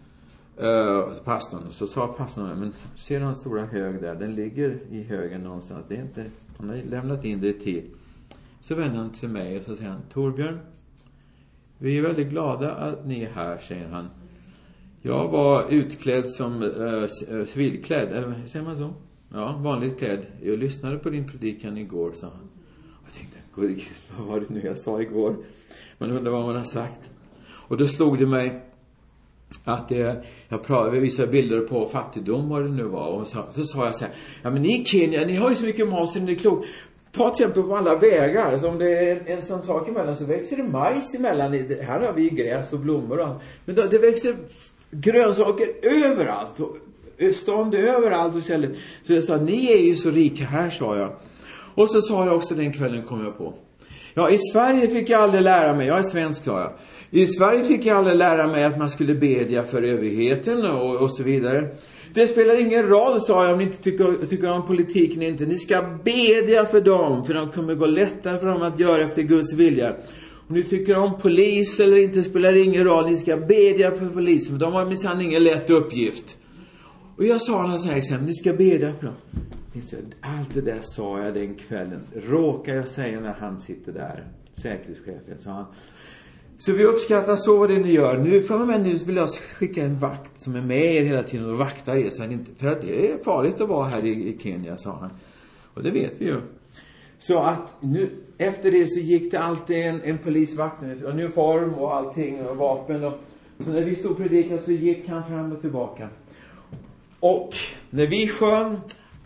Uh, pastorn. Så sa pastorn, men ser du den stora hög där? Den ligger i högen någonstans. Det är inte, han har lämnat in det till. Så vänder han till mig och så säger han, Torbjörn, vi är väldigt glada att ni är här, säger han. Jag var utklädd som uh, civilklädd, eller säger man så? Ja, vanligt klädd. Jag lyssnade på din predikan igår, sa han. Jag tänkte, gud, vad var det nu jag sa igår? Man undrar vad man har sagt. Och då slog det mig att det, jag pratade, visade bilder på fattigdom, vad det nu var. Och så, så sa jag så här, ja men ni i Kenya, ni har ju så mycket mat så ni är klok. Ta till exempel på alla vägar. Så om det är en, en sån sak emellan så växer det majs emellan. Här har vi gräs och blommor. Och, men då, det växer grönsaker överallt. Och stånd överallt och stället. Så jag sa, ni är ju så rika här, sa jag. Och så sa jag också den kvällen, kom jag på. Ja, i Sverige fick jag aldrig lära mig, jag är svensk, sa jag. I Sverige fick jag aldrig lära mig att man skulle bedja för överheten och, och så vidare. Det spelar ingen roll, sa jag, om ni inte tycker, tycker om politiken inte. Ni ska bedja för dem, för de kommer gå lättare för dem att göra efter Guds vilja. Om ni tycker om polis eller inte spelar ingen roll, ni ska bedja för polisen, för de har minsann ingen lätt uppgift. Och jag sa några sådana här exempel, ni ska bedja för dem. Allt det där sa jag den kvällen. Råkar jag säga när han sitter där, säkerhetschefen, sa han. Så vi uppskattar så vad det ni gör. Nu från och med nu vill jag skicka en vakt som är med er hela tiden och vaktar er. Så inte, för att det är farligt att vara här i, i Kenya, sa han. Och det vet vi ju. Så att nu, efter det så gick det alltid en, en polisvakt med uniform och allting och vapen. Och, så när vi stod och predikade så gick han fram och tillbaka. Och när vi sjöng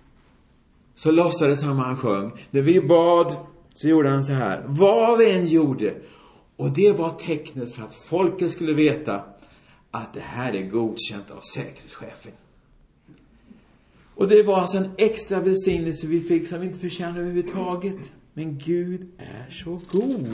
så låtsades han han sjöng. När vi bad så gjorde han så här. Vad vi än gjorde. Och det var tecknet för att folket skulle veta att det här är godkänt av säkerhetschefen. Och det var alltså en extra välsignelse vi fick som vi inte förtjänade överhuvudtaget. Men Gud är så god.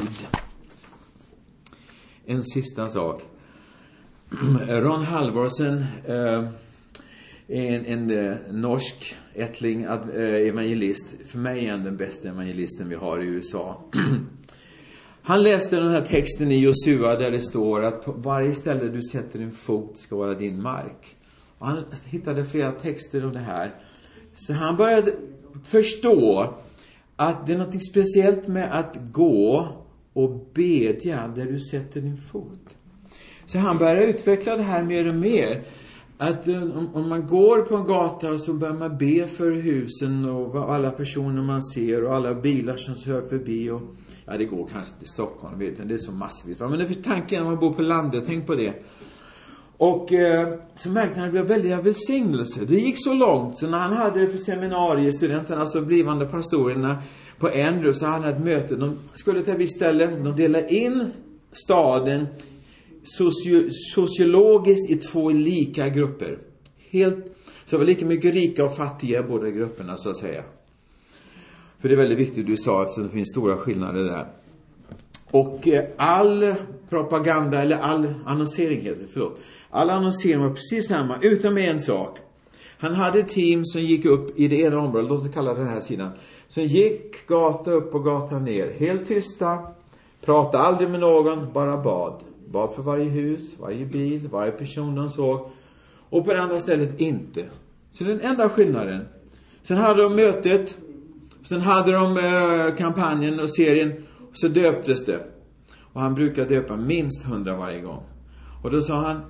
En sista sak. Ron Halvorsen, eh, en, en, en norsk ättling evangelist. För mig är han den bästa evangelisten vi har i U S A. Han läste den här texten i Josua där det står att på varje ställe du sätter din fot ska vara din mark. Och han hittade flera texter om det här. Så han började förstå att det är något speciellt med att gå och bedja där du sätter din fot. Så han började utveckla det här mer och mer. Att om, om man går på en gata och så börjar man be för husen och alla personer man ser och alla bilar som kör förbi. Och, ja, det går kanske till Stockholm, vet ni, det är så massvis. Men det är för tanken när man bor på landet, tänk på det. Och eh, så märkte han att det blev väldiga välsignelser. Det gick så långt, så när han hade det för seminariestudenterna, alltså blivande pastorerna på Andrew, så hade han ett möte. De skulle till ett visst ställe, de delade in staden socio- sociologiskt i två lika grupper. Helt, så det var lika mycket rika och fattiga båda grupperna, så att säga. För det är väldigt viktigt, du sa att det finns stora skillnader där. Och eh, all propaganda, eller all annonsering heter det, förlåt. All annonsering var precis samma, utan med en sak. Han hade ett team som gick upp i det ena området, låt oss kalla den här sidan. Som gick gata upp och gata ner, helt tysta. Pratade aldrig med någon, bara bad. Bad för varje hus, varje bil, varje person de såg. Och på det andra stället inte. Så den enda skillnaden. Sen hade de mötet. Sen hade de eh, kampanjen och serien. Och så döptes det. Och han brukar döpa minst hundra varje gång. Och då sa han.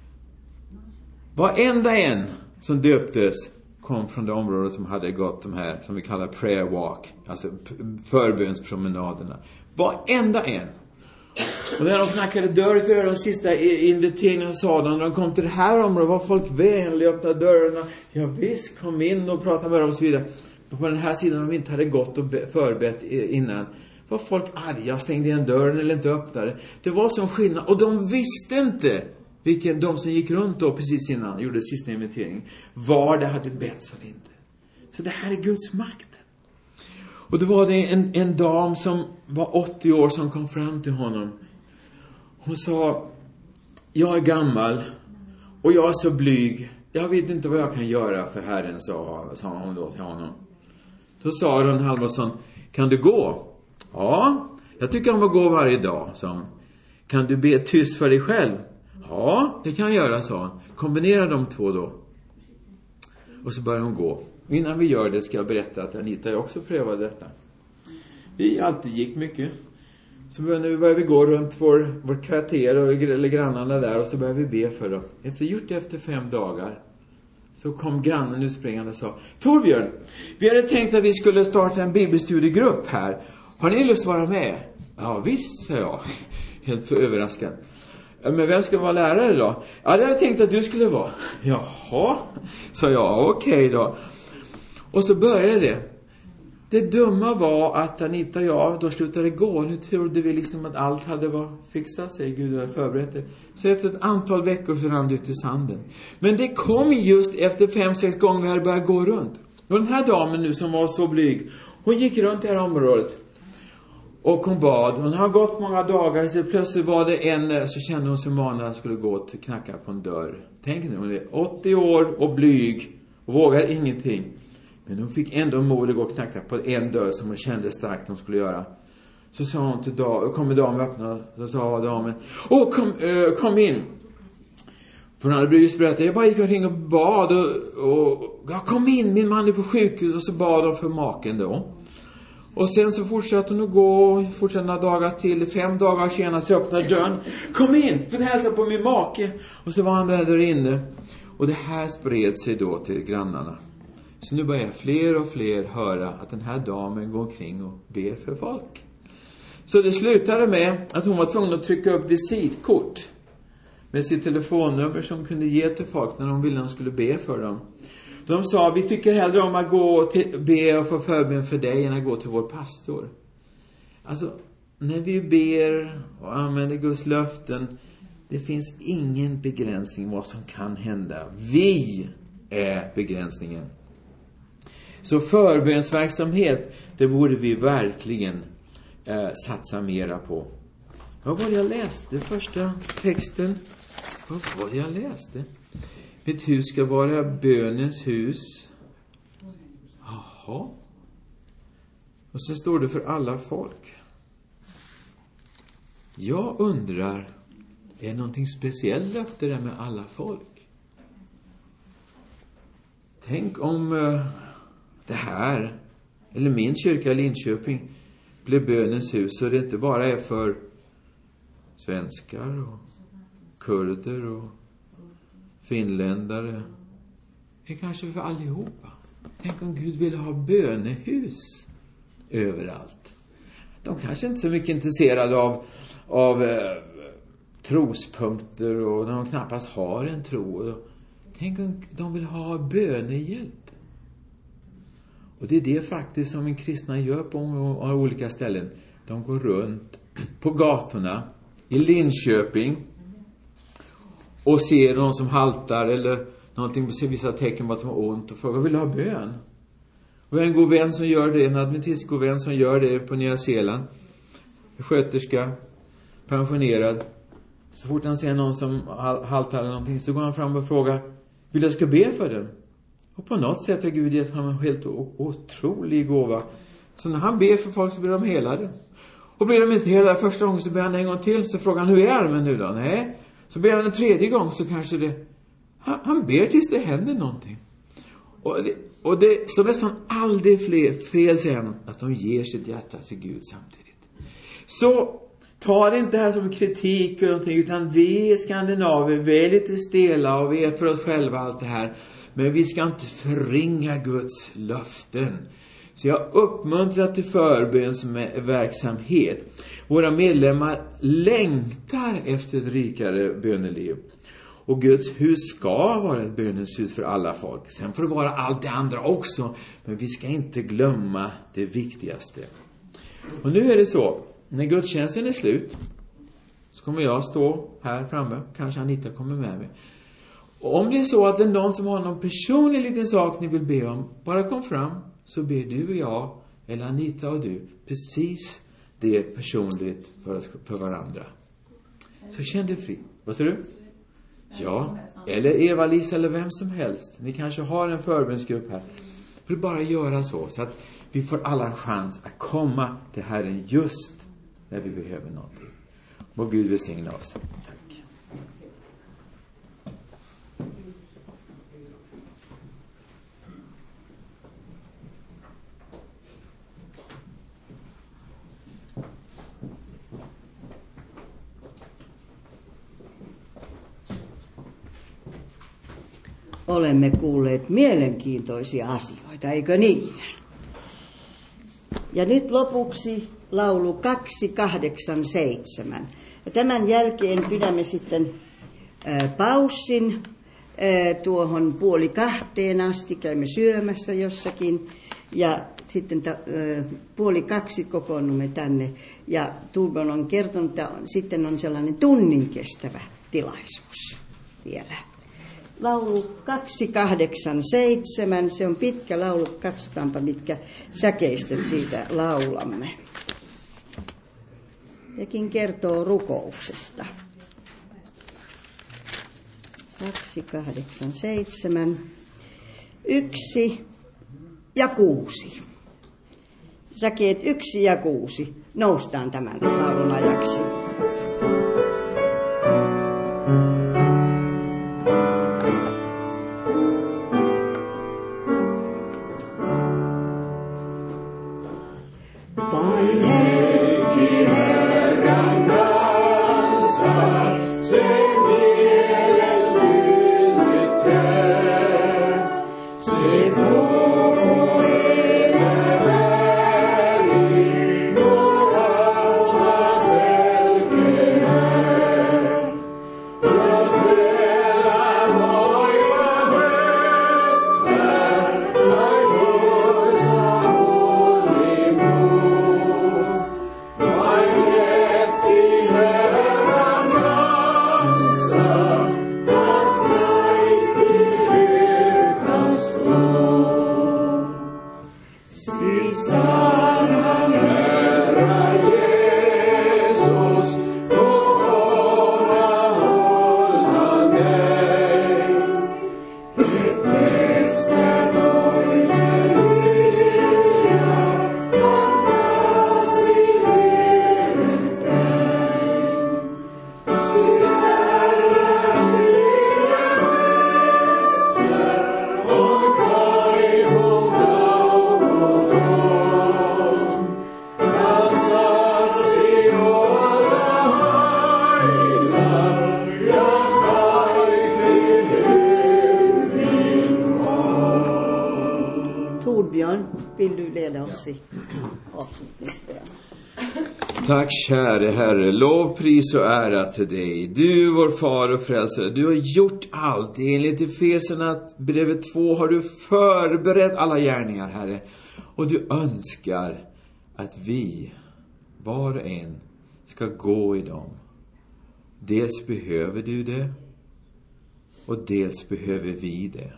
Varenda en som döptes kom från det område som hade gått de här, som vi kallar prayer walk. Alltså förbönspromenaderna. Varenda en. Och när de knackade dörr för de sista inviteringen sa de, när de kom till det här området var folk vänliga, öppnade dörrarna. Ja visst, kom in och prata med dem och så vidare. Och på den här sidan de inte hade gått och förbett innan var folk arga, stängde igen dörren eller inte öppnade. Det var som skillnad. Och de visste inte, vilken de som gick runt då precis innan gjorde sista inviteringen, var det hade betts eller inte. Så det här är Guds makt. Och då var det en, en dam som var åttio år som kom fram till honom. Hon sa, jag är gammal och jag är så blyg. Jag vet inte vad jag kan göra för Herren, sa, sa hon då till honom. Så sa Aron Halvarsson, kan du gå? Ja, jag tycker om att gå varje dag, sa hon. Kan du be tyst för dig själv? Ja, det kan jag göra, sa hon. Kombinera de två då. Och så börjar hon gå. Innan vi gör det ska jag berätta att Anita också prövade detta. Vi alltid gick mycket. Så nu börjar vi gå runt vår, vår kvarter och, eller grannarna där och så börjar vi be för dem. Efter gjort det efter fem dagar så kom grannen utspringande och sa, Torbjörn, vi hade tänkt att vi skulle starta en bibelstudiegrupp här. Har ni lust att vara med? Ja visst, sa jag. Helt för överraskad. Men vem ska vara lärare då? Ja, det hade jag tänkt att du skulle vara. Jaha, sa jag. Okej då. Och så började det. Det dumma var att Anita och jag då slutade gå. Nu trodde vi liksom att allt hade var fixat sig. Gud hade förberett det. Så efter ett antal veckor så rann det ut i sanden. Men det kom just efter fem, sex gånger vi hade börjat gå runt. Och den här damen nu som var så blyg, hon gick runt i det här området. Och hon bad. Hon har gått många dagar. Så plötsligt var det en, så kände hon sig manad att skulle gå och knacka på en dörr. Tänk nu, hon är åttio år och blyg. Och vågar ingenting. Men hon fick ändå mod att gå och knacka på en dörr som hon kände starkt hon skulle göra. Så sa hon till damen, kom damen och öppnade. Så sa damen, åh kom, äh, kom in. För hon hade blivit berättat, jag bara gick omkring och bad. Och, och ja, kom in, min man är på sjukhus. Och så bad hon för maken då. Och sen så fortsatte hon att gå, fortsatte några dagar till, fem dagar senare så öppnade dörren. Kom in, för hälsa på min make. Och så var han där, där inne. Och det här spred sig då till grannarna. Så nu börjar fler och fler höra att den här damen går omkring och ber för folk. Så det slutade med att hon var tvungen att trycka upp visitkort med sitt telefonnummer som kunde ge till folk när de ville att de skulle be för dem. De sa, vi tycker hellre om att gå och be och få förbön för dig än att gå till vår pastor. Alltså, när vi ber och använder Guds löften, det finns ingen begränsning vad som kan hända. Vi är begränsningen. Så förbönsverksamhet, det borde vi verkligen eh, satsa mera på. Vad var det jag läste? Första texten. Vad var det jag läste? Mitt hus ska vara bönens hus. Jaha. Och så står det för alla folk. Jag undrar, är det någonting speciellt efter det med alla folk? Tänk om uh, det här, eller min kyrka i Linköping, blir bönens hus så det inte bara är för svenskar och kurder och finländare. Det är kanske för allihopa. Tänk om Gud vill ha bönehus överallt. De kanske inte är så mycket intresserade av, av eh, trospunkter och de knappast har en tro. Tänk om de vill ha bönehjälp. Och det är det faktiskt som en kristna gör på olika ställen. De går runt på gatorna i Linköping och ser någon som haltar eller någonting, ser vissa tecken på att de har ont och frågar, vill du ha bön? Och en god vän som gör det, en adventist god vän som gör det på Nya Zeeland, sköterska, pensionerad. Så fort han ser någon som haltar eller någonting så går han fram och frågar, vill jag ska be för den? Och på något sätt har Gud gett honom en helt otrolig gåva. Så när han ber för folk så blir de helade. Och blir de inte hela första gången så ber han en gång till. Så frågar han, hur är armen nu då? Nej. Så ber han en tredje gång så kanske det... Han, han ber tills det händer någonting. Och det, och det står nästan aldrig fler fel säger han, att de ger sitt hjärta till Gud samtidigt. Så ta det inte här som kritik eller någonting, utan vi är skandinaver, vi är lite stela och vi är för oss själva allt det här. Men vi ska inte förringa Guds löften. Så jag uppmuntrar till förbönsverksamhet. Våra medlemmar längtar efter ett rikare böneliv. Och Guds hus ska vara ett bönens hus för alla folk. Sen får det vara allt det andra också. Men vi ska inte glömma det viktigaste. Och nu är det så. När gudstjänsten är slut så kommer jag stå här framme. Kanske Anita kommer med mig. Och om det är så att det är någon som har någon personlig liten sak ni vill be om. Bara kom fram så ber du och jag eller Anita och du precis det personligt för, för varandra. Så känn dig fri. Vad säger du? Ja, eller Eva-Lisa eller vem som helst. Ni kanske har en förbönsgrupp här. För att bara göra så. Så att vi får alla en chans att komma till Herren just när vi behöver någonting. Må Gud välsigna oss. Tack. Olemme kuulleet mielenkiintoisia asioita, eikö niin? Ja nyt lopuksi laulu kaksi kahdeksan seitsemän. Ja tämän jälkeen pidämme sitten ää, paussin ää, tuohon puoli kahteen asti. Käymme syömässä jossakin ja sitten ta, ää, puoli kaksi kokoonnumme tänne. Ja Turbon on kertonut, että on, sitten on sellainen tunnin kestävä tilaisuus vielä. Laulu kaksi kahdeksan seitsemän, se on pitkä laulu, katsotaanpa mitkä säkeistöt siitä laulamme. Sekin kertoo rukouksesta. kaksi kahdeksan seitsemän, yksi ja kuusi. Säkeet yksi ja kuusi. Noustaan tämän laulun ajaksi. Tack käre Herre, lov, pris och ära till dig. Du vår far och frälsare, du har gjort allt. Enligt Efeserna brevet två har du förberett alla gärningar, Herre. Och du önskar att vi, var och en, ska gå i dem. Dels behöver du det och dels behöver vi det.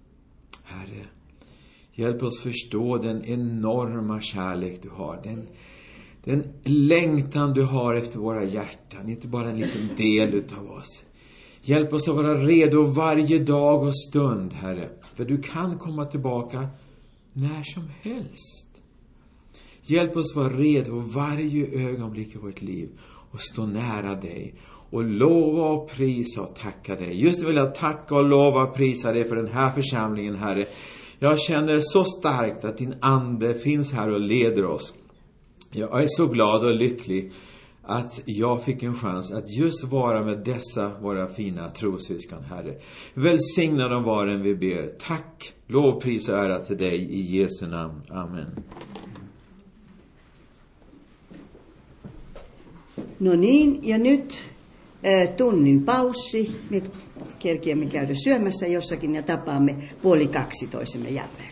Herre, hjälp oss förstå den enorma kärlek du har. Den Den längtan du har efter våra hjärtan, inte bara en liten del utav oss. Hjälp oss att vara redo varje dag och stund, Herre. För du kan komma tillbaka när som helst. Hjälp oss vara redo varje ögonblick i vårt liv och stå nära dig. Och lova och prisa och tacka dig. Just nu vill jag tacka och lova och prisa dig för den här församlingen, Herre. Jag känner så starkt att din ande finns här och leder oss. Jag är så glad och lycklig att jag fick en chans att just vara med dessa våra fina trossyskon, Herre. Välsigna dem var en vi ber. Tack, lov, pris och ära till dig i Jesu namn. Amen. No niin, ja nyt äh, tunnin paussi. Nyt kerkiämme käydä syömässä jossakin ja tapaamme puoli kaksi toisemme jälleen.